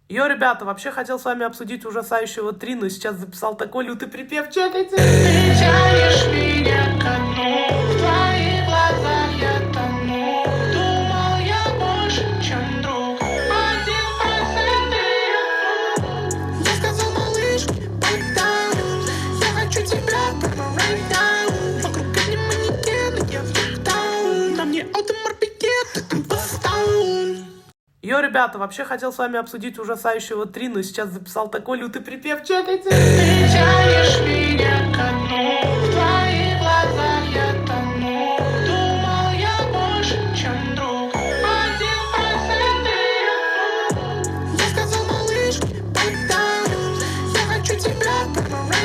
Йо, ребята, вообще хотел с вами обсудить ужасающего 3, но сейчас записал такой лютый припев, чекайте. Ты тянешь меня ко дну, в твоих глазах я тону. Думал я больше, чем друг, 1% я сказал, малыш, break down. Я хочу тебя прямо right now. Вокруг одни манекены, я в локдаун. На мне Audemars Piguet, это Бастаун. Йо, ребята, вообще хотел с вами обсудить ужасающего 3, но сейчас записал такой лютый припев, чекайте. Ты тянешь меня ко дну.